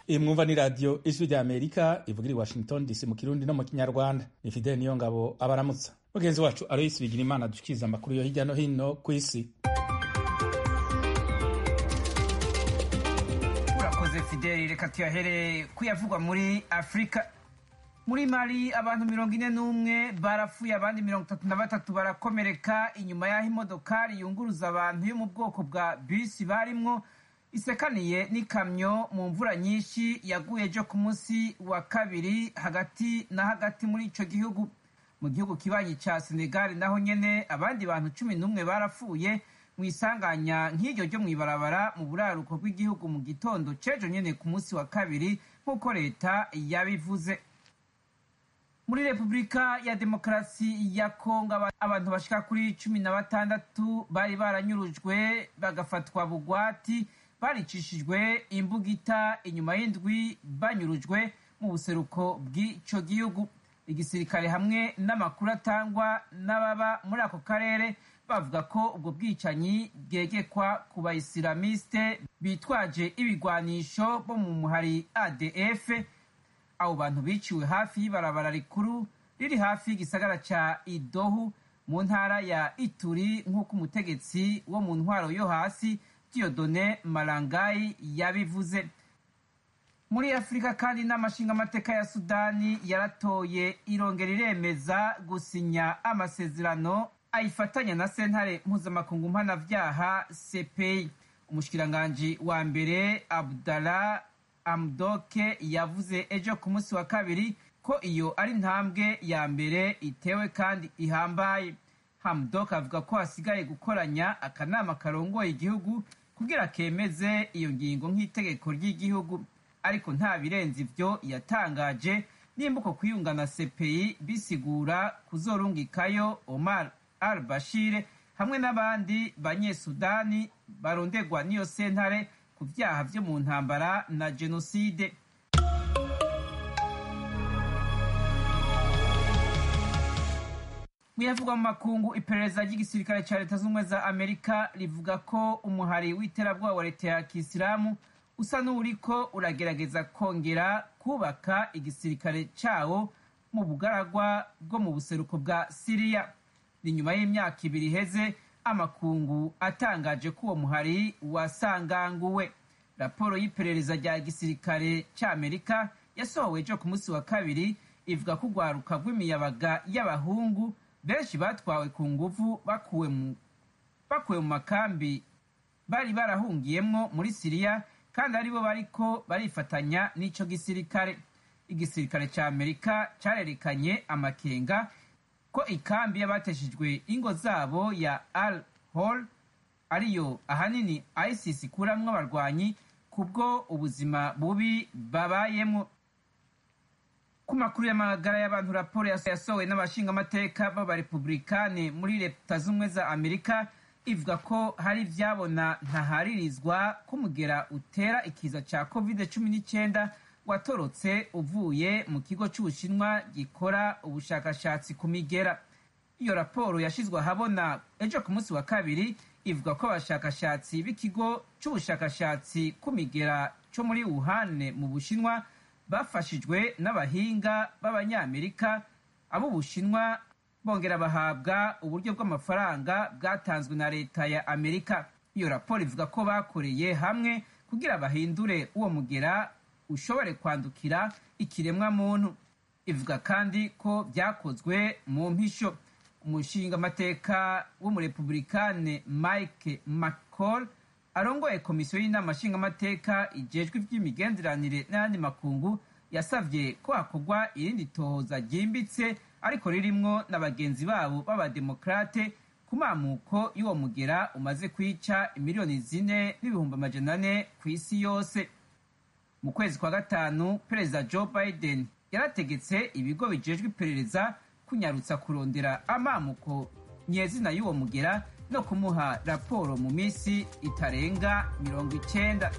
Iyi mwumva ni radio ijwi rya Amerika ivugira i Washington DC mu Kirundi no mu Kinyarwanda. Ni Fidel Niyongabo abaramutsa. Mugenzi wacu Aloysi Bigirimana dushikiriza amakuru yo hirya no hino ku isi. Urakoze Fidel, reka tuyahere kuyavugwa muri Afrika. Muri Mali abantu 41 barapfuye, abandi 33 barakomereka inyuma y'aho imodokari yunguruza abantu yo mu bwoko bwa bisi barimwo isekaniye n'ikamyo mu mvura nyinshi yaguye ejo ku munsi wa kabiri hagati na hagati muri ico gihugu. Mu gihugu kibanyi ca Senegal naho nyene abandi bantu 11 barapfuye mu isanganya nk'iryo ryo mw'ibarabara mu buraruko bw'igihugu mu gitondo c'ejo nyene ku munsi wa kabiri nk'uko leta yabivuze. Muri Republika ya Demokarasi ya Kongo abantu bashika kuri 16 bari baranyurujwe bagafatwa bugwati baricishijwe imbugita inyuma y'indwi banyurujwe mu buseruko bw'ico gihugu. Igisirikare hamwe n'amakuru atangwa n'ababa muri ako karere bavuga ko ubwo bwicanyi bwegekwa ku bayisilamiste bitwaje ibigwanisho bo mu muhari ADF. Abo bantu biciwe hafi y'ibarabara rikuru riri hafi y'igisagara ca Idohu mu ntara ya Ituri nk'uko umutegetsi wo mu ntwaro yo hasi Dieudonné Malangai yabivuze. Muri Afrika kandi n'amashinga amateka ya Sudani yaratoye irongera iremeza gusinya amasezerano ayifatanya na sentare mpuzamakungu mpanavyaha CPI. Umushikiranganji wa mbere Abdallah Hamdok yavuze ejo ku munsi wa kabiri ko iyo ari ntambwe ya mbere itewe kandi ihambaye. Hamdok avuga ko hasigaye gukoranya akanama karongoye igihugu kugira kemeze iyo ngingo nk'itegeko ry'igihugu, ariko nta birenze ivyo yatangaje nimba uko kwiyungana CPI bisigura kuzorungikayo Omar al-Bashir hamwe n'abandi banyesudani barondegwa n'iyo sentare ku vyaha vyo mu ntambara na jenoside. Muyavugwa mu makungu, iperereza ry'igisirikare ca leta z'ubumwe za Amerika rivuga ko umuhari w'iterabwoba wa leta ya Kisilamu usa n'uriko uragerageza kongera kubaka igisirikare cawo mu bugaragwa bwo mu buseruko bwa Syria. Ni nyuma y'imyaka 2 iheze amakungu atangaje ko uwo muhari wasanganguwe. Raporo y'iperereza rya gisirikare c'Amerika yasohowe ejo ku munsi wa kabiri ivuga ko urwaruka rw'imiyabaga y'abahungu benshi batwawe ku nguvu bakuwe mu makambi bari barahungiyemwo muri Syria kandi aribo bariko barifatanya n'ico gisirikare. Igisirikare c'Amerika carerekanye amakenga ko ikambi y'abateshejwe ingo zabo ya Al-Hol ariyo ahanini ISIS ikuramwo abarwanyi kubwo ubuzima bubi babayemwo. Ku makuru y'amagara y'abantu, raporo yasohowe n'abashinga amateka b'abarepublikane muri leta z'ubumwe za Amerika ivuga ko hari ivyabona ntaharirizwa kumugera utera ikiza ca COVID-19 watorotse uvuye mu kigo c'Ubushinwa gikora ubushakashatsi ku migera. Iyo raporo yashizwe ahabona ejo ku munsi wa kabiri ivuga ko abashakashatsi b'ikigo c'ubushakashatsi ku migera co muri Wuhan mu Bushinwa bafashijwe n'abahinga b'Abanyamerika ab'Ubushinwa bongera bahabwa uburyo bw'amafaranga bwatanzwe na leta ya Amerika. Iyo raporo ivuga ko bakoreye hamwe kugira bahindure uwo mugera ushobore kwandukira ikiremwa muntu. Ivuga kandi ko byakozwe mu mpisho. Umushinga amateka w'umurepublikane Mike McCall arongoye komisiyo y'inama nshinga amateka ijejwe ivy'imigenderanire n'ayandi makungu yasavye ko hakorwa irindi tohoza ryimbitse ariko ririmwo na bagenzi babo b'abademokrate ku mamuko y'uwo mugera umaze kwica 4,400,000 kw'isi yose. Mu kwezi kwa gatanu Perezida Joe Biden yarategetse ibigo bijejwe iperereza kunyarutsa kurondera amamuko nyezina y'uwo mugera no kumuha raporo mu misi itarenga 90.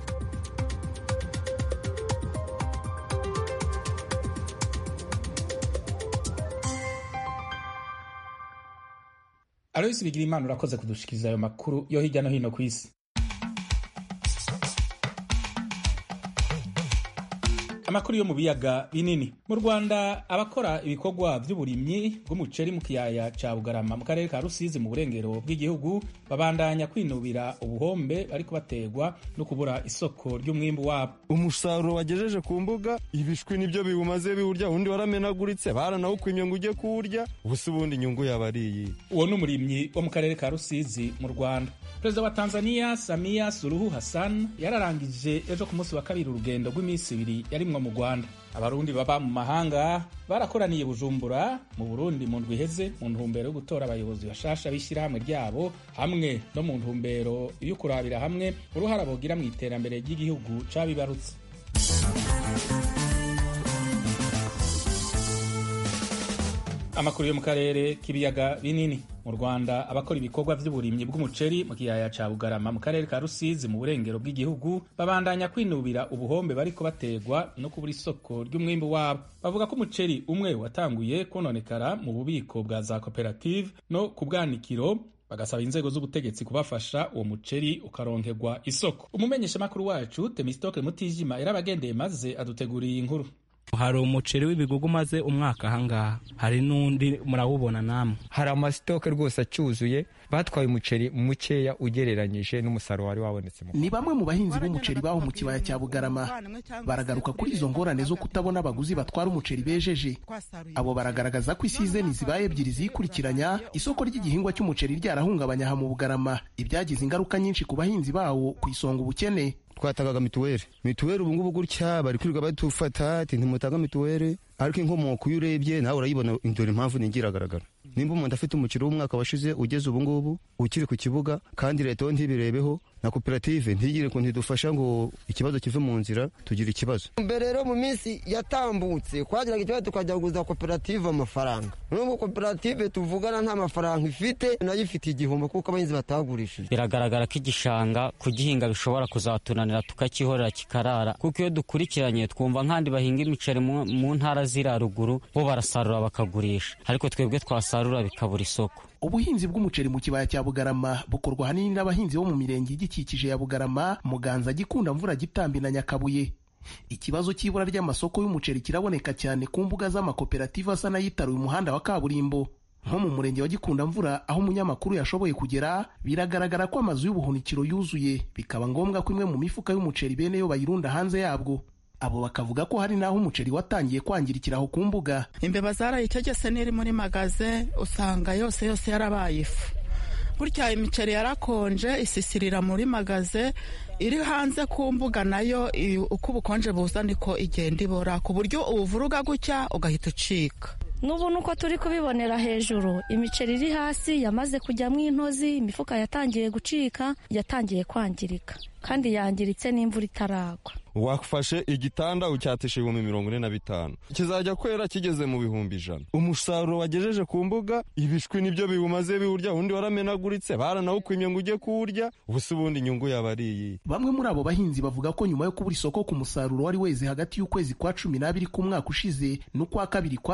Aloysi Bigirimana urakoze kudushikiriza ayo makuru yo hirya no hino ku isi. Amakuru yo mu biyaga binini. Mu Rwanda abakora ibikorwa by'uburimyi bw'umuceri mu kiyaya ca Bugarama mu karere ka Rusizi mu burengero bw'igihugu babandanya kwinubira ubuhombe bariko bategwa no kubura isoko ry'umwimbu wabo. Umusaruro wagejeje ku mbuga ibishwi nibyo biwumaze biwurya, undi waramenaguritse baranawukwimye ngo ujye kuwurya, ubusa ubundi inyungu yabariye. Uwo n'umurimyi wo mu karere ka Rusizi mu Rwanda. Perezida wa Tanzania Samia Suluhu Hassan yararangije ejo ku munsi wa kabiri urugendo rw'iminsi ibiri yarimwo mu Rwanda. Abarundi baba mu mahanga barakoraniye Bujumbura mu Burundi mu ndwi iheze mu ntumbero yo gutora abayobozi bashasha b'ishyirahamwe ryabo hamwe no mu ntumbero yo kurabira hamwe uruhara bogira mu iterambere ry'igihugu cabibarutse. Amakuru yo mu karere k'ibiyaga binini. Mu Rwanda abakora ibikorwa by'uburimyi bw'umuceri mu kiyaya ca Bugarama mu karere ka Rusizi mu burengero bw'igihugu babandanya kwinubira ubuhombe bariko bategwa no kubura isoko ry'umwimbu wabo. Bavuga ko umuceri umwe watanguye kononekara mu bubiko bwa za koperative no ku bwanikiro, bagasaba inzego z'ubutegetsi kubafasha uwo muceri ukaronkerwa isoko. Umumenyesha makuru wacu Temistoke Mutijima yarabagendeye maze aduteguriye inkuru. Hari umuceri w'ibigugu umaze umwaka ahangaha, hari n'undi murawubona namwe. Hari amasitoke rwose acyuzuye, batwaye umuceri mukeya ugereranyije n'umusaruro wari wabonetse. Ni bamwe mu bahinzi b'umuceri baho mu kibaya cya Bugarama baragaruka kuri izo ngorane zo kutabona abaguzi batwara umuceri bejeje. Abo baragaragaza ko isizeni zibaye ebyiri zikurikiranya isoko ry'igihingwa cy'umuceri ryarahungabanya aha mu Bugarama, ibyagize ingaruka nyinshi ku bahinzi bawo ku isonga ubukene. Twatagaga mituweli ubu ngubu gutya bari kwirirwa batufata ati ntimutanga mituweli, ariko inkomoko iyo urebye nawe urayibona. Indora impamvu ningiragaragara, nimba umuntu afite umuceri w'umwaka washize ugeze ubu ngubu ukiri ku kibuga kandi leta yo ntibirebeho na koperative ntigire ko ntidufasha ngo ikibazo kive mu nzira tugira ikibazo. Mbere rero mu minsi yatambutse twagiraga ikibazo tukajya kuguza koperative amafaranga, n'ubu koperative tuvugana nta mafaranga ifite, nayo ifite igihombo kuko abahinzi batagurishije. Biragaragara ko igishanga kugihinga bishobora kuzatunanira tukakihorera kikarara, kuko iyo dukurikiranye twumva nk'andi bahinga imiceri mu ntara zira ruguru bo barasarura bakagurisha, ariko twebwe twasarura bikabura isoko. Ubuhinzi bw'umuceri mu kibaya cya Bugarama bukorwa hanini n'abahinzi bo mu mirenge igikikije ya Bugarama, Muganza, Gikunda, Mvura, Gitambi na Nyakabuye. Ikibazo cy'ibura ry'amasoko y'umuceri kiraboneka cyane ku mbuga z'amakoperative asa n'ayitaruye umuhanda wa kaburimbo. Nko mu murenge wa Gikunda Mvura aho umunyamakuru yashoboye kugera, biragaragara ko amazu y'ubuhunikiro yuzuye, bikaba ngombwa ko imwe mu mifuka y'umuceri bene yo bayirunda hanze yabwo. Abo bakavuga ko hari naho umuceri watangiye kwangirikira aho ku mbuga. Imbeba zarayicegese n'iri muri magaze, usanga yose yarabaye ifu. Gutya imiceri yarakonje isisirira muri magaze, iri hanze ku mbuga nayo uko ubukonje buza niko igenda ibora, ku buryo ubuvuruga gutya ugahita ucika. N'ubu nuko turi kubibonera hejuru, imiceri iri hasi yamaze kujyamo intozi, imifuka yatangiye gucika, yatangiye kwangirika kandi yangiritse n'imvura itaragwa. Wafashe igitanda ucyatisha 45,000 kizajya kwera kigeze mu 100,000. Umusaruro wagejeje ku mbuga ibishwi nibyo biwumaze biwurya, undi waramenaguritse baranawukwimye ngo ujye kuwurya, ubusa ubundi inyungu yabariye. Bamwe muri abo bahinzi bavuga ko nyuma yo kubura isoko ku musaruro wari weze hagati y'ukwezi kwa 12 k'umwaka ushize n'ukwa kabiri kwa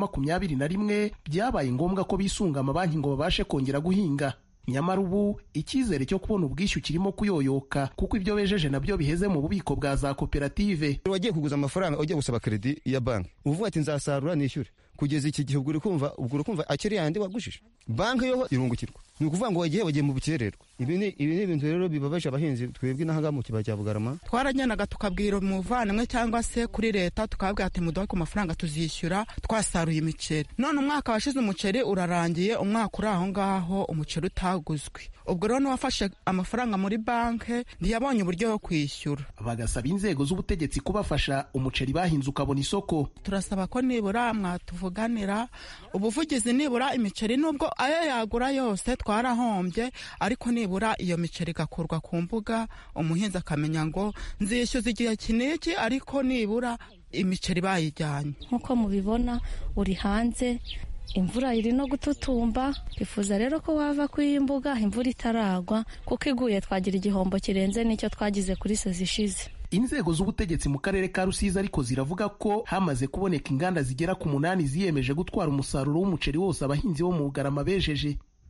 2021 byabaye ngombwa ko bisunga amabanki ngo babashe kongera guhinga. Nyamara ubu icyizere cyo kubona ubwishyu kirimo kuyoyoka, kuko ibyo bejeje nabyo biheze mu bubiko bwa za koperative. Wagiye kuguza amafaranga ujya gusaba kredi ya banki, uvuga ati nzasarura nishyure, kugeza iki gihe ubwo uri kumva akiri yandi wagujije, banki yo irungukirwa. Ni ukuvuga ngo wagiye mu bukererwa. Ibi ni ibintu rero bibabaje abahinzi twebwe n'ahangaha mu kibaya cya Bugarama. Twarajyanaga tukabwira umuvandimwe cyangwa se kuri leta tukabwira ati muduhe ku mafaranga tuzishyura twasaruye imiceri. None umwaka washize umuceri urarangiye, umwaka uri aho ngaho umuceri utaguzwe. Ubwo rero n'uwafashe amafaranga muri banki ntiyabonye uburyo bwo kwishyura. Bagasaba inzego z'ubutegetsi kubafasha umuceri bahinze ukabona isoko. Turasaba ko nibura mwatuvuganira ubuvugizi, nibura imiceri nubwo ayo yagura yose twarahombye, ariko nibura iyo miceri igakurwa ku mbuga, umuhinzi akamenya ngo nzishyuza igihe kiniki, ariko nibura imiceri bayijyanye. Nk'uko mubibona uri hanze, imvura iri no gututumba, twifuza rero ko wava ku imbuga imvura itaragwa, kuko iguye twagira igihombo kirenze n'icyo twagize kuri sezi ishize. Inzego z'ubutegetsi mu karere ka Rusizi ariko ziravuga ko hamaze kuboneka inganda zigera ku 8 ziyemeje gutwara umusaruro w'umuceri wose abahinzi bo mu Bugarama bejeje.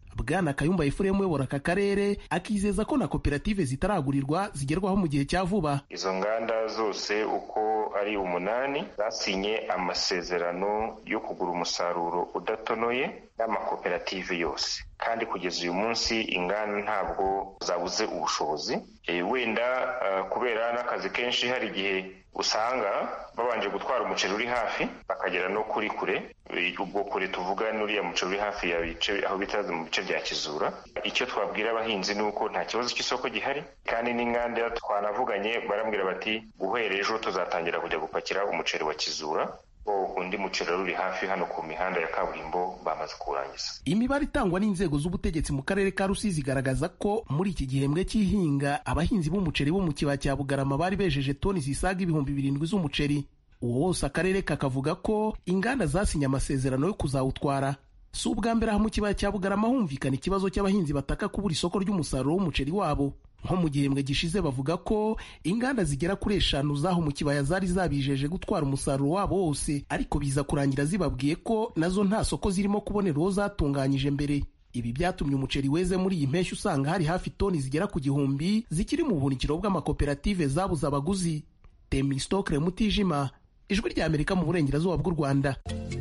Bwana Kayumba Ephraim uyobora aka karere akizeza ko na koperative zitaragurirwa zigerwaho mu gihe cya vuba. Izo nganda zose uko ari 8 zasinye amasezerano yo kugura umusaruro udatonoye n'amakoperative yose, kandi kugeza uyu munsi inganda ntabwo zabuze ubushobozi. Wenda kubera n'akazi kenshi hari igihe usanga babanje gutwara umuceri uri hafi bakagera no kuri kure. Ubwo kure tuvuga n'uriya muceri uri hafi ya bice aho bitaze mu bice bya Kizura. Icyo twabwira abahinzi ni uko nta kibazo cy'isoko gihari, kandi n'inganda twanavuganye barambwira bati guhera ejo tuzatangira kujya gupakira umuceri wa Kizura. Undi muceri uri hafi hano ku mihanda ya kaburimbo bamaze kurangiza. Imibare itangwa n'inzego z'ubutegetsi mu karere ka Rusizi igaragaza ko muri iki gihembwe cy'ihinga abahinzi b'umuceri bo mu kibaya cya Bugarama bari bejeje toni zisaga 7,000 z'umuceri. Uwo wose akarere kakavuga ko inganda zasinye amasezerano yo kuzawutwara. Si ubwa mbere aha mu kibaya cya Bugarama humvikana ikibazo cy'abahinzi bataka kubura isoko ry'umusaruro w'umuceri wabo. Nko mu gihembwe gishize bavuga ko inganda zigera kuri 5 zaho mu kibaya zari zabijeje gutwara umusaruro wabo wose, ariko biza kurangira zibabwiye ko nazo nta soko zirimo kubonera uwo zatunganyije mbere. Ibi byatumye umuceri weze muri iyi mpeshyi usanga hari hafi toni zigera ku 1,000 zikiri mu buhunikiro bw'amakoperative zabuze abaguzi. Temistokre Mutijima, Ijwi rya Amerika mu burengerazuba bw'u Rwanda.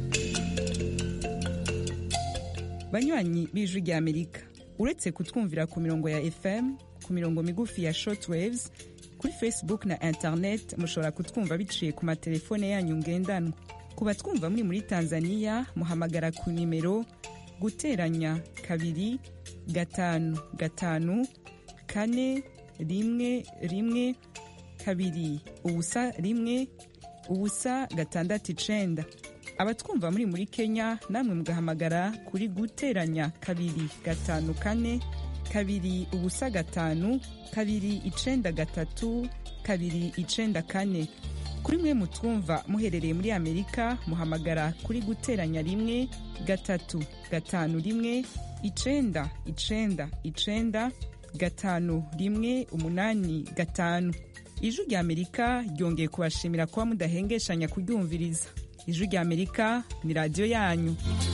Banywanyi b'Ijwi rya Amerika, uretse kutwumvira ku mirongo ya FM, ku mirongo migufi ya shortwaves, kuri Facebook na internet mushobora kutwumva biciye ku matelefone yanyu ngendanwa. Ku batwumva muri Tanzania muhamagara ku nimero guteranya 2 5 5 4 1 1 2 ubusa 1 ubusa 6 abatwumva muri Kenya namwe mugahamagara kuri guteranya 2 5 4 2 ubusa 5 2 9 3 2 9 kuri mwe mutwumva muherereye muri Amerika muhamagara kuri guteranya 1 3 5 1 9 9 5 1 8 5. Ijwi rya Amerika ryongeye kubashimira kuba mudahengeshanya kuryumviriza. Ijwi rya Amerika ni radio yanyu.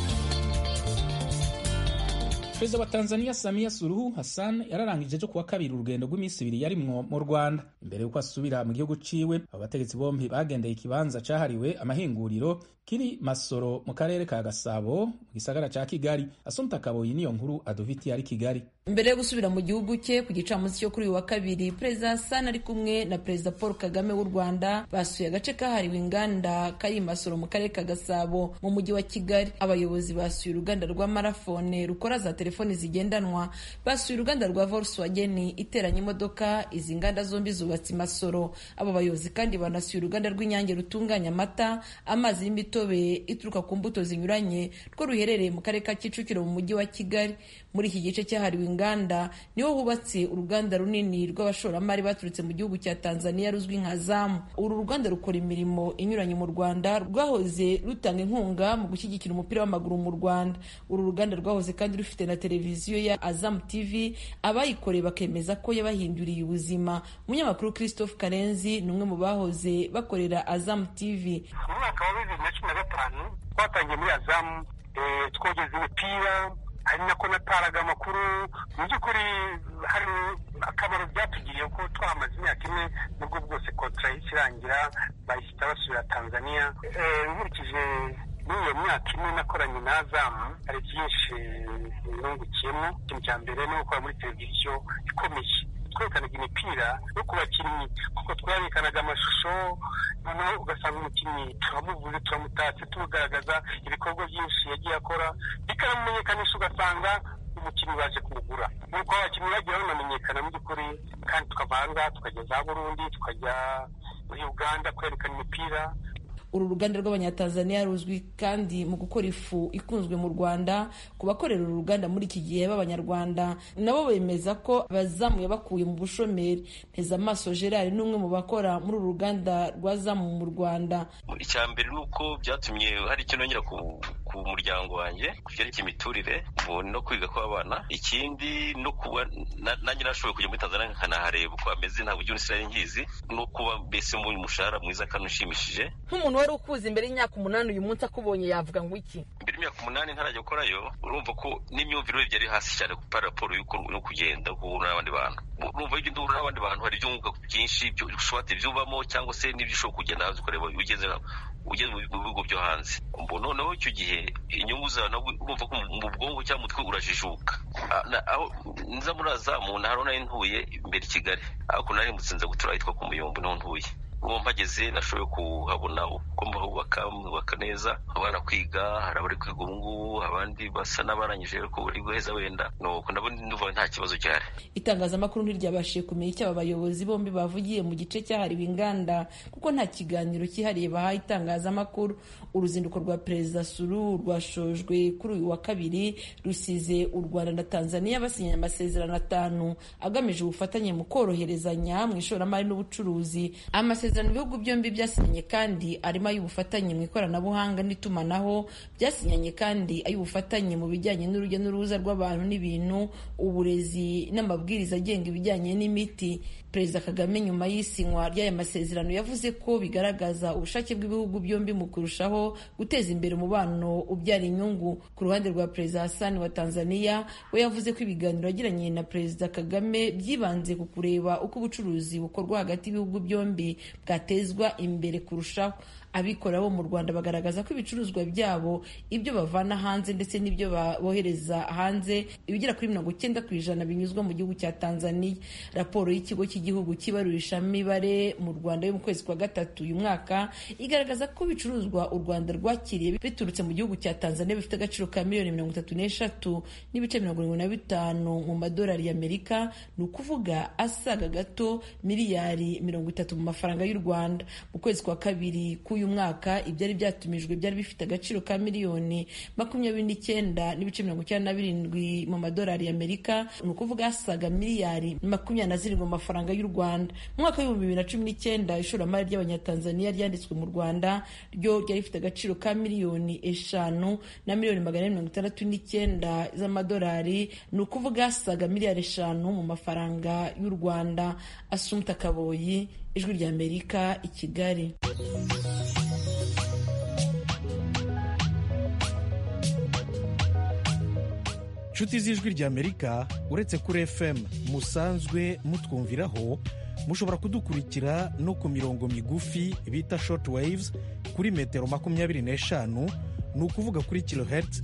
Perezida wa Tanzania Samia Suluhu Hassan yararangije cyo kuwa kabiri urugendo rw'iminsi 2 yarimwo mu Rwanda. Imbere yuko asubira mu gihugu ciwe, abategetsi bombi bagendeye ikibanza cahariwe amahinguriro kiri Masoro mu karere ka Gasabo mu gisagara ca Kigali. Assumpta Kaboyi niyo nkuru aduviti ari Kigali. Mbere yo gusubira mu gihugu cye ku gicamunsi cyo kuri wa kabiri, Perezida Hassan ari kumwe na Perezida Paul Kagame w'u Rwanda basuye agace kahariwe inganda kari Masoro mu karere ka Gasabo mu mujyi wa Kigali. Abayobozi basuye uruganda rwa Marafone rukora za telefoni zigendanwa, basuye uruganda rwa Volkswagen iteranya imodoka. Izi nganda zombi zubatse Masoro. Aba bayobozi kandi banasuye uruganda rw'Inyange rutunganya amata, amazi y'imitobe ituruka ku mbuto zinyuranye rwo ruherereye mu karere ka Kicukiro mu mujyi wa Kigali. Muri iki gice cyahariwe inganda niho hubatse uruganda runini rw'abashoramari baturutse mu gihugu cya Tanzania ruzwi nka Zamu. Uru ruganda rukora imirimo inyuranye mu Rwanda, rwahoze rutanga inkunga mu gushyigikira umupira w'amaguru mu Rwanda. Uru ruganda rwahoze kandi rufite na televiziyo ya Azam TV, abayikoreye bakemeza ko yabahinduriye ubuzima. Umunyamakuru Christophe Karenzi ni umwe mu bahoze bakorera Azam TV. Mu mwaka wa 2015 twatangiye muri Azam twogeza imipira, hari nako nataraga amakuru. Mu by'ukuri hari akamaro byatugiriye ko twamaze imyaka 1 nubwo bwose kontra ikirangira bahita basubira Tanzania. Nkurikije n'iyo myaka 1 nakoranye na Azam, hari byinshi nungukiyemo. Ikintu cya mbere ni gukora muri televiziyo ikomeye, twerekanaga imipira no ku bakinnyi, kuko twerekanaga amashusho, noneho ugasanga umukinnyi turamuvuze, turamutatse, tugaragaza ibikorwa byinshi yagiye akora, bikanamumenyekanisha, ugasanga umukinnyi baje kumugura. Nuko abakinnyi bagiye banamenyekana mu by'ukuri, kandi tukavanga tukajya za Burundi, tukajya muri Uganda kwerekana imipira. Uru ruganda rw'Abanyatanzania ruzwi kandi mu gukora ifu ikunzwe mu Rwanda. Ku bakorera uru ruganda muri iki gihe b'Abanyarwanda nabo bemeza ko bazamuye bakuye mu bushomeri. Ntezamaso Gerard ni umwe mu bakora muri uru ruganda rwa Zamu mu Rwanda. Icya mbere ni uko byatumye hari icyo nongera ku muryango wanjye ku byerekeye imiturire no kwiga kw'abana. Ikindi no kuba nanjye nashoboye kujya muri Tanzania nkanahareba uko ameze, ntabwo ujya unisirari nkizi, no kuba mbese mu umushahara mwiza kandi ushimishije. Nk'umuntu wari ukuze imbere y'imyaka 8 uyu munsi akubonye yavuga ngo iki? Imbere imyaka 8 ntarajya gukorayo, urumva ko n'imyumvire byari hasi cyane ku raporo y'uko no kugenda guhura n'abandi bantu. Urumva ibyo ndura n'abandi bantu hari byunguka byinshi byo ushobora byubamo cyangwa se n'ibyo ushobora kugenda hazi kureba ugeze mu bigo byo hanze. Noneho icyo gihe inyungu zawe urumva ko mu bwonko cyangwa mutwe urajijuka. Aho nza muraza mu ntara nayo ntuye imbere Kigali, ariko nari mutsinze gutura yitwa ku Muyombo no ntuye. Uwo mpageze nashoboye kuhabona uko mbubaka neza, abana kwiga, hari abari kwiga ubu ngubu, abandi basa n'abarangije ko bari guheza wenda, nuko nabo nduva nta kibazo cyari. Itangazamakuru ntiryabashije kumenya icyo aba bayobozi bombi bavugiye mu gice cyahariwe inganda, kuko nta kiganiro cyihariye bahaye itangazamakuru. Uruzinduko rwa Perezida Suluhu rwashojwe kuri uyu wa kabiri, rusize u Rwanda na Tanzania basinyanye amasezerano 5 agamije ubufatanye mu koroherezanya mu ishoramari n'ubucuruzi. Amasezerano ibihugu byombi byasinyanye kandi arimo ay'ubufatanye mu ikoranabuhanga n'itumanaho, byasinyanye kandi ay'ubufatanye mu bijyanye n'urujya n'uruza rw'abantu n'ibintu, uburezi n'amabwiriza agenga ibijyanye n'imiti. Perezida Kagame nyuma y'isinywa ry'aya masezerano yavuze ko bigaragaza ubushake bw'ibihugu byombi mu kurushaho guteza imbere umubano ubyara inyungu. Ku ruhande rwa Perezida Hassan wa Tanzania, we yavuze ko ibiganiro yagiranye na Perezida Kagame byibanze ku kureba uko ubucuruzi bukorwa hagati y'ibihugu byombi bwatezwa imbere kurushaho. Abikorera bo mu Rwanda bagaragaza ko ibicuruzwa byabo, ibyo bavana hanze ndetse n'ibyo bohereza hanze, ibigera kuri 90% binyuzwa mu gihugu cya Tanzania. Raporo y'ikigo cy'igihugu cy'ibarurishamibare mu Rwanda yo mu kwezi kwa gatatu uyu mwaka igaragaza ko ibicuruzwa u Rwanda rwakiriye biturutse mu gihugu cya Tanzania bifite agaciro ka $33.75 mu madolari y'Amerika, ni ukuvuga asaga gato miliyari 30 mu mafaranga y'u Rwanda. Mu kwezi kwa kabiri k'uyu mwaka ibyari byatumijwe byari bifite agaciro ka miliyoni 29.97 mu madolari y'Amerika, ni ukuvuga asaga miliyari 27 mu mafaranga y'u Rwanda. Mu mwaka wa 2019 ishoramari ry'abanyatanzania ryanditswe mu Rwanda ryo ryari rifite agaciro ka miliyoni 5 na miliyoni 469 z'amadolari, ni ukuvuga asaga miliyari 5 mu mafaranga y'u Rwanda. Assumpta Kaboyi, Ijwi ry'Amerika, i Kigali. Nshuti z'Ijwi ry'Amerika, uretse kuri FM musanzwe mutwumviraho, mushobora kudukurikira no ku mirongo migufi bita short waves kuri metero 25, ni ukuvuga kuri kilohertz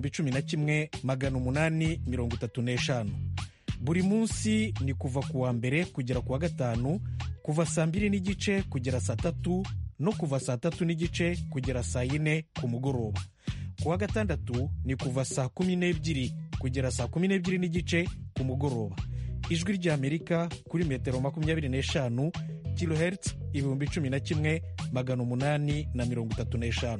11,835. Buri munsi ni kuva ku wa mbere kugera ku wa gatanu, kuva saa 2:30 kugera saa 3 no kuva saa 3:30 kugera saa 4 ku mugoroba. Ku wa gatandatu ni kuva saa 12 kugera saa 12:30 ku mugoroba. Ijwi ry'Amerika kuri metero 25 kilohertz 11,835.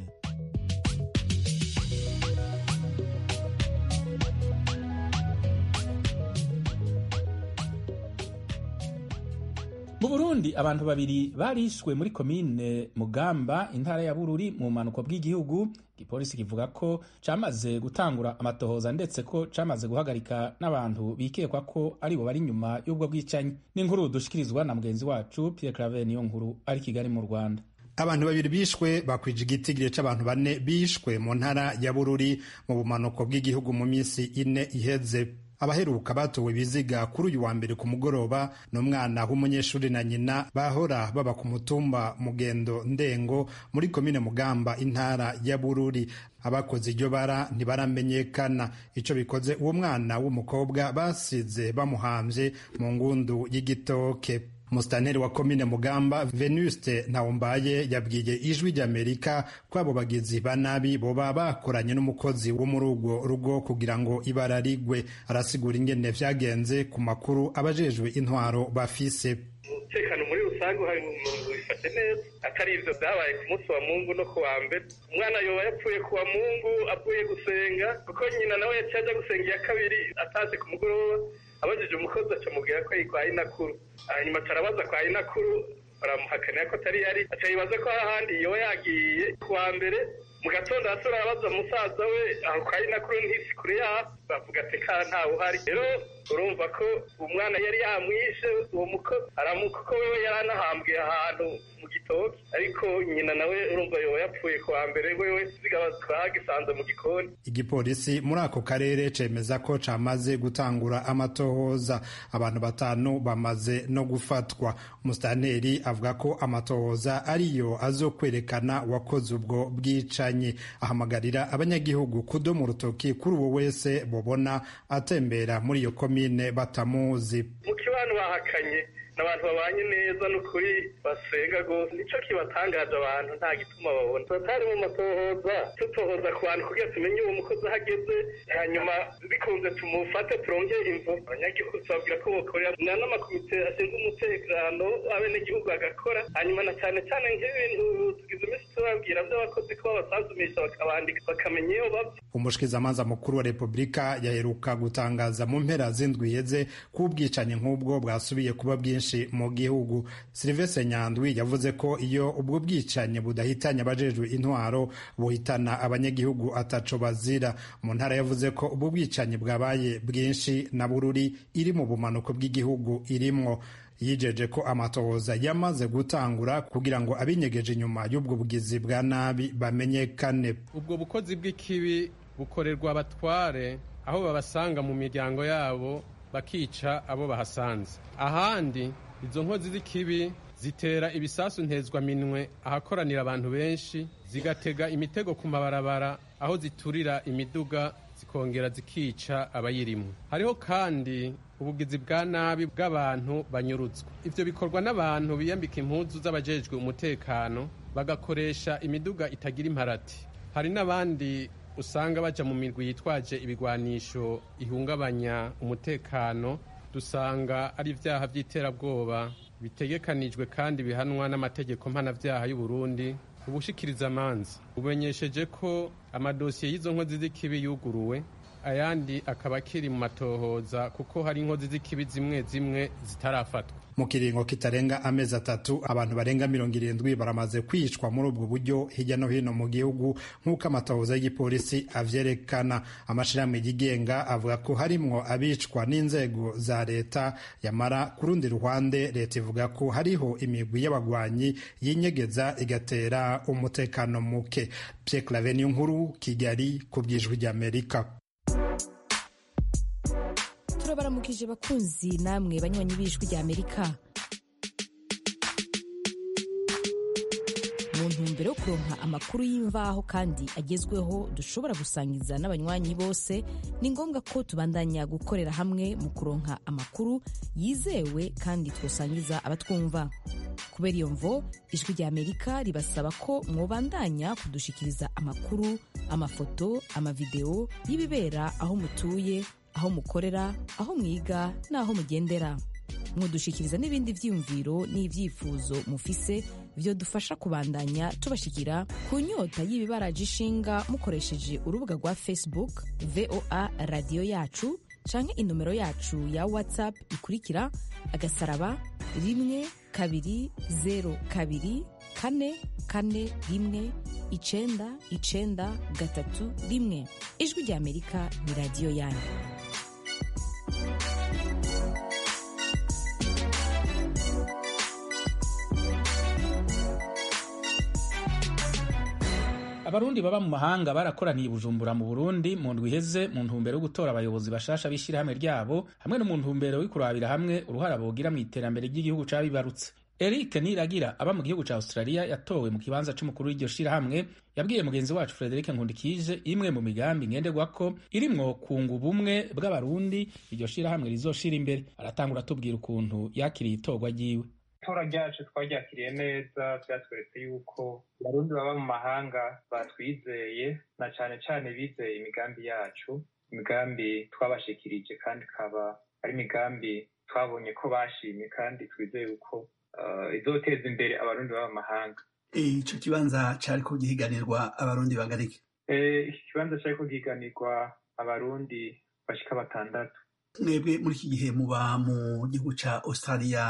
Mu Burundi abantu babiri barishwe muri komine Mugamba, intara ya Bururi, mu manuko bw'igihugu. Igipolisi kivuga ko camaze gutangura amatohoza ndetse ko camaze guhagarika n'abantu bikekwa ko ari bo bari nyuma y'ubwo bwicanyi. N'inkuru dushikirizwa na mugenzi wacu Pierre Claver niyo nkuru ari Kigali mu Rwanda. Abantu babiri bishwe bakwije igitigiri c'abantu 4 bishwe mu ntara ya Bururi mu bumanuko bw'igihugu mu minsi 4 iheze. Abaheruka batowe biziga kuri uyu wa mbere ku mugoroba n'umwana w'umunyeshuri na nyina bahora baba ku mutumba Mugendo Ndengo muri komine Mugamba, intara ya Bururi. Abakoze iryo bara ntibaramenyekana. Ico bikoze uwo mwana w'umukobwa basize bamuhamvye mu ngundu y'igitoke. Musitanteri wa komine Mugamba Venuste Ntawombaye yabwiye Ijwi ry'Amerika ko abo bagizi ba nabi boba bakoranye n'umukozi wo muri urwo rugo kugira ngo ibara rigwe. Arasigura ingene vyagenze ku makuru abajejwe intwaro bafise. Umutekano muri rusange hari mu bifate neza, atari ivyo vyabaye ku munsi wa Mungu no ku wa mbere. Umwana yoba yapfuye ku wa Mungu avuye gusenga, kuko nyina nawe yacaje gusenga iya kabiri ataze ku mugoroba. Abajije umukozi acamubwira ko yitwaye inakuru, hanyuma tarabaza kwa inakuru baramuhakanira ko atari yari, aca yibaza ko ahandi yoba yagiye ku wa mbere mu gatondo arasura arabaza musaza we aho kari na kuri ntisi kure yaho bavuga ati ka ntawe uhari rero urumva ko umwana yari yamwishe uwo mukozi kuko wewe yari anahambwe ahantu mu gitoki ariko nyina nawe urumva yoba yapfuye kuwa mbere wewe zigaba twagisanze mu gikoni. Igipolisi muri ako karere cemeza ko camaze gutangura amatohoza, abantu 5 bamaze no gufatwa. Musitanteri avuga ko amatohoza ariyo azokwerekana wakoze ubwo bwicanyi, ahamagarira abanyagihugu kudoma urutoki kuri uwo wese bobona atembera muri iyo komine batamuzi. Mu kibano bahakanye n'abantu babanye neza n'ukuri basenga gose, nico kibatangaje abantu nta gituma babona. Tutari mu matohoza tutohoza ku bantu kugira tumenye uwo mukozi ahageze, hanyuma bikunze tumufate turonge imvo. Abanyagihugu babwira ko bokorera n'amakomite ashinzwe umutekano abenegihugu agakora, hanyuma na cyane cyane nk'ibintu tugize iminsi tubabwira by'abakozi ko babasazumisha bakabandika bakamenya iyo bava. Umushikizamanza mukuru wa Repubulika yaheruka gutangaza mu mpera z'indwi yeze ko ubwicanyi nk'ubwo bwasubiye kuba bwinshi mu gihugu. Sylvestre Nyandwi yavuze ko iyo ubwo bwicanyi budahitanye abajejwe intwaro buhitana abanyagihugu ataco bazira. Mu ntara yavuze ko ubwo bwicanyi bwabaye bwinshi na Bururi iri mu bumanuko bw'igihugu irimwo. Yijeje ko amatohoza yamaze gutangura kugira ngo abinyegeje inyuma y'ubwo bugizi bwa nabi bamenyekane. Ubwo bukozi bw'ikibi bukorerwa abatware aho babasanga mu miryango yabo bakica abo bahasanze. Ahandi izo nkozi z'ikibi zitera ibisasu ntezwa minwe ahakoranira abantu benshi, zigatega imitego ku mabarabara aho ziturira imiduga zikongera zikica abayirimo. Hariho kandi ubugizi bwa nabi bw'abantu banyurutswa. Ivyo bikorwa n'abantu biyambika impuzu z'abajejwe umutekano bagakoresha imiduga itagira imparati. Hari n'abandi usanga baja mu mirwi yitwaje ibigwanisho ihungabanya umutekano, dusanga ari ivyaha vy'iterabwoba bitegekanijwe kandi bihanwa n'amategeko mpanavyaha y'u Burundi. Ubushikiriza amanza bumenyesheje ko amadosiye y'izo nkozi z'ikibi yuguruwe, ayandi akaba akiri mu matohoza kuko hari inkozi z'ikibi zimwe zimwe zitarafatwa. Mu kiringo kitarenga amezi 3 abantu barenga 70 baramaze kwicwa muri ubwo buryo hirya no hino mu gihugu nk'uko amatohoza y'igipolisi avyerekana. Amashirahamwe yigenga avuga ko harimwo abicwa n'inzego za leta, yamara ku rundi ruhande leta ivuga ko hariho imigwi y'abagwanyi yinyegeza igatera umutekano muke. Pierre Claver Nkuru, Kigali, ku bw'Ijwi ry'Amerika. Turabaramukije bakunzi namwe banywanyi b'Ijwi ry'Amerika. Mu ntumbero yo kuronka amakuru y'imvaho kandi agezweho dushobora gusangiza n'abanywanyi bose, ni ngombwa ko tubandanya gukorera hamwe mu kuronka amakuru yizewe kandi twosangiza abatwumva. Kubera iyo mvo, Ijwi ry'Amerika ribasaba ko mwobandanya kudushikiriza amakuru, amafoto, amavideo y'ibibera aho mutuye, aho mukorera, aho mwiga n'aho mugendera. Mwodushikiriza n'ibindi vyiyumviro n'ivyifuzo mufise vyo dufasha kubandanya tubashikira ku nyota y'ibibaraje ishinga mukoresheje urubuga rwa Facebook VOA Radio Yacu canke inomero yacu ya WhatsApp ikurikira *120441991. Ijwi ry'Amerika ni radio yanyu. Abarundi baba mu mahanga barakoraniye Bujumbura mu Burundi mu ndwi iheze mu ntumbero yo gutora abayobozi bashasha b'ishirahamwe ryabo hamwe no mu ntumbero yo kurabira hamwe uruhara bogira mu iterambere ry'igihugu cabibarutse. Eric Niragira aba mu gihugu ca Australia yatowe mu kibanza c'umukuru w'iryo shirahamwe yabwiye mugenzi wacu Frederic Nkundikije imwe mu migambi ngenderwako irimwo kunga ubumwe bw'abarundi iryo shirahamwe rizoshira imbere. Aratangura atubwira ukuntu yakiriye itorwa ryiwe. Itora ryacu twaryakiriye neza, byatweretse yuko abarundi baba mu mahanga batwizeye, na cane cane bizeye imigambi yacu, imigambi twabashikirije kandi kaba ari imigambi twabonye ko bashimye kandi twizeye uko izoteza imbere abarundi baba mu mahanga. Ico kibanza cariko gihiganirwa abarundi bagarike? Iki kibanza cariko gihiganirwa abarundi bashika 6. Mwebwe muri iki gihe muba mu gihugu ca Australia,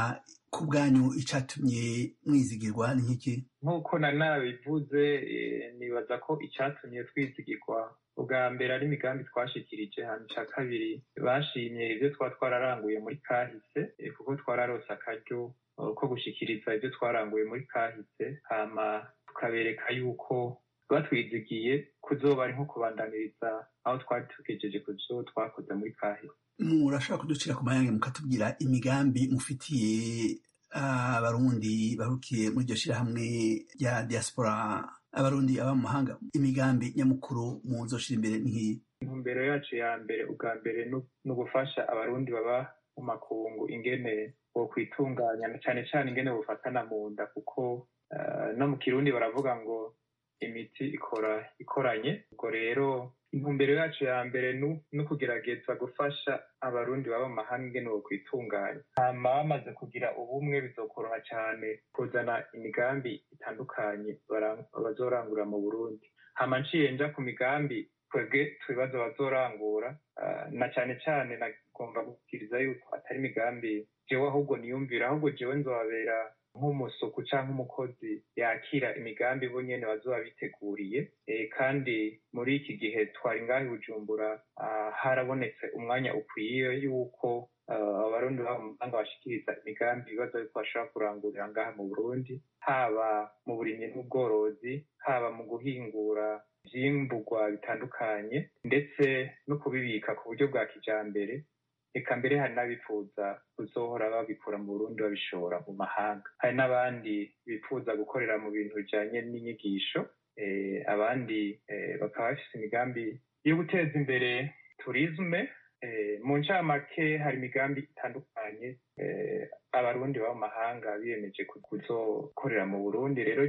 ku bwanyu icatumye mwizigirwa ni nk'iki? nk'uko nabivuze nibaza ko icyatumye twizigirwa ubwa mbere ari imigambi twashikirije, hanyuma icya kabiri bashimye ibyo twararanguye muri kahise, kuko twararose akaryo ko gushikiriza ibyo twaranguye muri kahise, hama tukabereka yuko batwizigiye kuzoba ari nko kubandaniriza aho twari tugejeje ku byo twakoze muri kahise. Murashobora kuducira ku mayange mukatubwira imigambi mufitiye abarundi barukiye muri iryo shirahamwe rya diaspora, abarundi aba mu mahanga, imigambi nyamukuru muzoshira imbere nk'iyi? Intumbero yacu ya mbere ubwa mbere no gufasha abarundi baba mu makungu ingene bo kwitunganya, cyane cyane ingene bofatana mu nda, kuko no mu Kirundi baravuga ngo imiti ikoranye. Ubwo rero intumbero yacu ya mbere no kugerageza gufasha abarundi baba mu mahanga ingene bo kwitunganya, hama bamaze kugira ubumwe bizokoroha cyane kuzana imigambi itandukanye bazorangura mu Burundi. Hama nciye nja ku migambi twebwe tubibazo bazorangura, na cyane cyane nagomba gukiriza yuko atari imigambi jewe ahubwo niyumvira, ahubwo jewe nzobabera nk'umusuku canke umukozi yakira imigambi bo nyene bazoba biteguriye. Kandi muri iki gihe twari ngaho i Bujumbura, harabonetse umwanya ukwiye yuko abarundi baba mu mahanga bashikiriza imigambi ibibazo yuko bashobora kurangurira ngaha mu Burundi, haba mu burimyi n'ubworozi, haba mu guhingura ivyimburwa bitandukanye, ndetse no kubibika ku buryo bwa kijambere. Eka mbere hari n'abifuza kuzohora babikura mu Burundi babishora mu mahanga. Hari n'abandi bifuza gukorera mu bintu bijanye n'inyigisho, abandi bakaba bafise imigambi yo guteza imbere turisme. Mu ncamake hari imigambi itandukanye abarundi baba mu mahanga biyemeje kuzokorera mu Burundi. Rero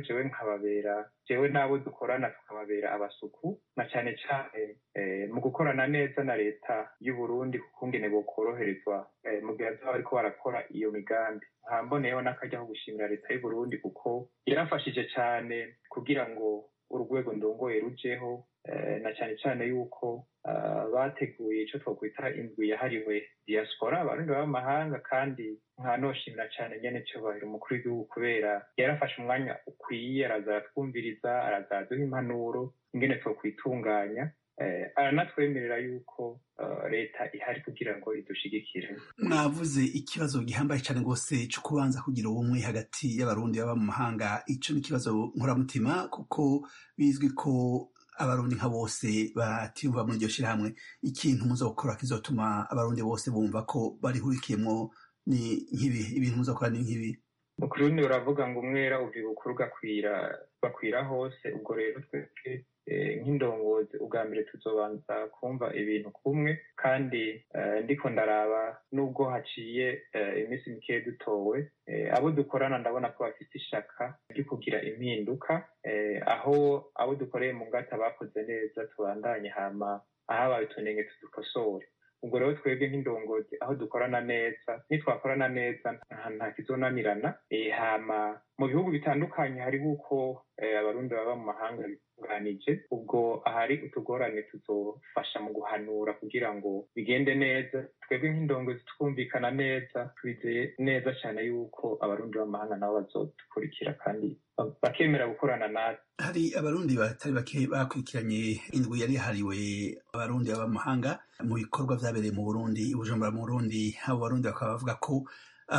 jewe n'abo dukorana tukababera abasuku, na cyane cyane mu gukorana neza na leta y'u Burundi, kuko ngene bokoroherezwa mu gihe bazaba bariko barakora iyo migambi. Mboneyeho n'akaryo ko gushimira leta y'u Burundi, kuko yarafashije cyane kugira ngo urwego ndongoye rujeho, na cyane cyane yuko bateguye ico twokwita indwi yahariwe diaspora, abarundi baba mu mahanga, kandi nkanoshimira cyane nyene cyubahiro umukuru w'igihugu, kubera yarafashe umwanya ukwiye, araza aratwumviriza, araza aduha impanuro ingene twokwitunganya, aranatwemerera yuko leta ihari kugira ngo idushigikire. Mwavuze ikibazo gihambaye cyane rwose cyo kubanza kugira ubumwe hagati y'abarundi baba mu mahanga. Ico ni ikibazo nkoramutima, kuko bizwi ko abarundi nka bose batiyumva muri iryo shirahamwe. Ikintu muzokora kizotuma abarundi bose bumva ko barihurikiyemwo ni nk'ibi? Ibintu muzokora ni nk'ibi? Mu Kirundi uravuga ngo umwera uva ibukuru bakwira hose. Ubwo rero twebwe nk'indongozi ubwa mbere tuzobanza kumva ibintu kumwe, kandi ndiko ndaraba nubwo haciye iminsi mikeya dutowe, abo dukorana ndabona ko bafite ishaka ryo kugira impinduka, aho abo dukoreye mu ngata bakoze neza tubandanye, hama ahabaye utunenge tudukosore. Ubwo rero twebwe nk'indongozi aho dukorana neza, nitwakorana neza nta kizonanirana. Hama mu bihugu bitandukanye hariho uko abarundi baba mu mahanga bitunganije. Ubwo ahari utugorane tuzofasha mu guhanura kugira ngo bigende neza. Twebwe nk'indongozi twumvikana neza, twizeye neza cyane yuko abarundi baba mu mahanga nabo bazodukurikira kandi bakemera gukorana natwe. Hari abarundi batari bake bakurikiranye indwi yari yahariwe abarundi baba mu mahanga mu bikorwa vyabereye mu Burundi, i Bujumbura mu Burundi. Abo barundi bakaba bavuga ko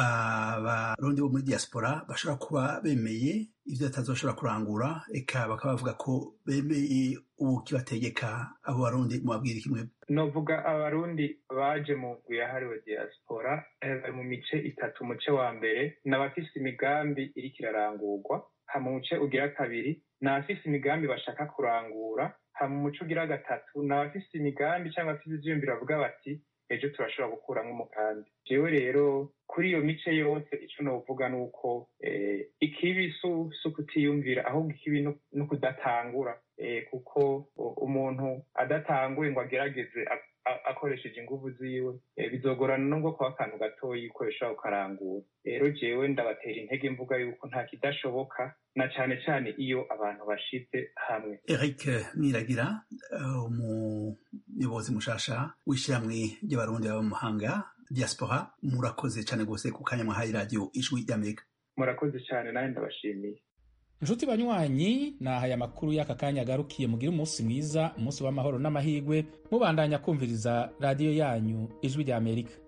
abarundi bo muri diaspora bashobora kuba bemeye ivyo batazoshobora kurangura, eka bakaba bavuga ko bemeye ubu kibategeka. Abo barundi mubabwira kimwe? Novuga abarundi baje mu ndwi yahariwe diaspora bari mu mice itatu. Umuce wa mbere n'abafise imigambi iriko irarangurwa, hama umuce ugira kabiri n'abafise imigambi bashaka kurangura, hama umuce ugira gatatu n'abafise imigambi cyangwa abafise ivyiyumviro bavuga bati ejo turashobora gukuramwo umugambi. Jewe rero kuri iyo mice yose ico novuga nuko ikibi si ukutiyumvira, ahubwo ikibi no kudatangura, kuko umuntu adatanguye ngo agerageze akoresheje inguvu ziwe bizogorana nubwo kuba akantu gatoyi ukoresha ukarangura. Rero jewe ndabatera intege mvuga yuko nta kidashoboka, na cyane cyane iyo abantu bashize hamwe. Eric Niragira, umuyobozi mushasha w'ishyirahamwe ry'abarundi baba mu mahanga diaspora murakoze cyane rwose ku kanya mwahaye radiyo ijwi ry'amerika. murakoze cyane nawe ndabashimiye. inshuti banywanyi nahaye amakuru y'aka kanya agarukiye. mugire umunsi mwiza, umunsi w'amahoro n'amahirwe, mubandanya kumviriza radiyo yanyu ijwi ry'amerika.